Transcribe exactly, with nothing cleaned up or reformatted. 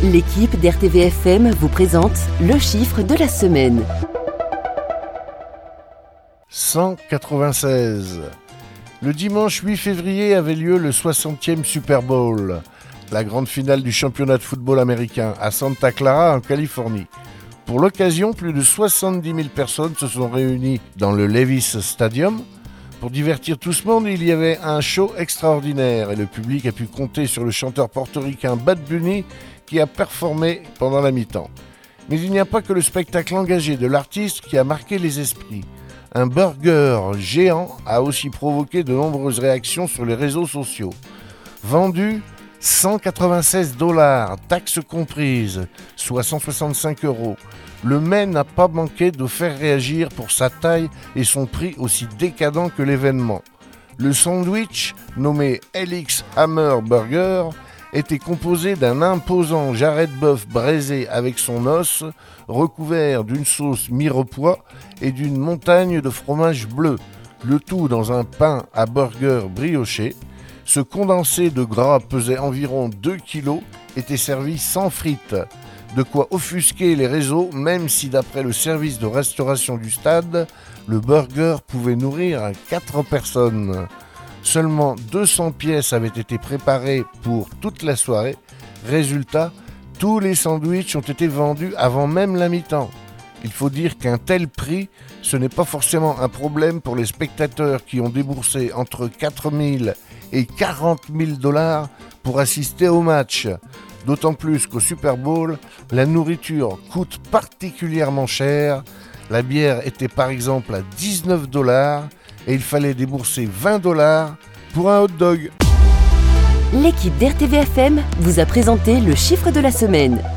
L'équipe d'R T V F M vous présente le chiffre de la semaine. cent quatre-vingt-seize. Le dimanche huit février avait lieu le soixantième Super Bowl, la grande finale du championnat de football américain à Santa Clara en Californie. Pour l'occasion, plus de soixante-dix mille personnes se sont réunies dans le Levi's Stadium. Pour divertir tout ce monde, il y avait un show extraordinaire et le public a pu compter sur le chanteur portoricain Bad Bunny qui a performé pendant la mi-temps. Mais il n'y a pas que le spectacle engagé de l'artiste qui a marqué les esprits. Un burger géant a aussi provoqué de nombreuses réactions sur les réseaux sociaux. Vendu cent quatre-vingt-seize dollars, taxes comprises, soit cent soixante-cinq euros. Le mets n'a pas manqué de faire réagir pour sa taille et son prix aussi décadent que l'événement. Le sandwich, nommé L X Hammer Burger, était composé d'un imposant jarret de bœuf braisé avec son os, recouvert d'une sauce mirepoix et d'une montagne de fromage bleu, le tout dans un pain à burger brioché. Ce condensé de gras pesait environ deux kilos, était servi sans frites. De quoi offusquer les réseaux, même si d'après le service de restauration du stade, le burger pouvait nourrir quatre personnes. Seulement deux cents pièces avaient été préparées pour toute la soirée. Résultat, tous les sandwichs ont été vendus avant même la mi-temps. Il faut dire qu'un tel prix, ce n'est pas forcément un problème pour les spectateurs qui ont déboursé entre quatre mille et quarante mille dollars pour assister au match. D'autant plus qu'au Super Bowl, la nourriture coûte particulièrement cher. La bière était par exemple à dix-neuf dollars et il fallait débourser vingt dollars pour un hot dog. L'équipe d'R T V F M vous a présenté le chiffre de la semaine.